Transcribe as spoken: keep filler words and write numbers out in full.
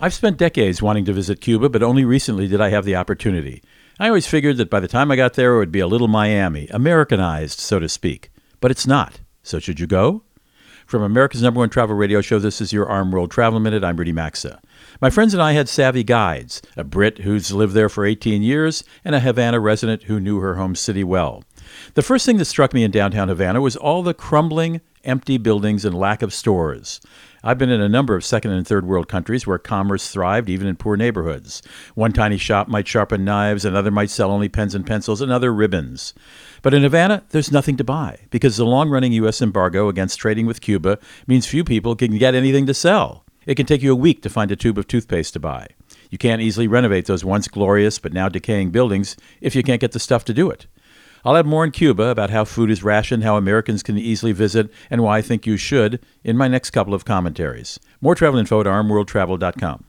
I've spent decades wanting to visit Cuba, but only recently did I have the opportunity. I always figured that by the time I got there, it would be a little Miami, Americanized, so to speak. But it's not. So should you go? From America's number one travel radio show, this is your Arm World Travel Minute. I'm Rudy Maxa. My friends and I had savvy guides, a Brit who's lived there for eighteen years, and a Havana resident who knew her home city well. The first thing that struck me in downtown Havana was all the crumbling, empty buildings and lack of stores. I've been in a number of second and third world countries where commerce thrived even in poor neighborhoods. One tiny shop might sharpen knives, another might sell only pens and pencils, another ribbons. But in Havana, there's nothing to buy because the long-running U S embargo against trading with Cuba means few people can get anything to sell. It can take you a week to find a tube of toothpaste to buy. You can't easily renovate those once glorious but now decaying buildings if you can't get the stuff to do it. I'll have more in Cuba about how food is rationed, how Americans can easily visit, and why I think you should in my next couple of commentaries. More travel info at arm world travel dot com.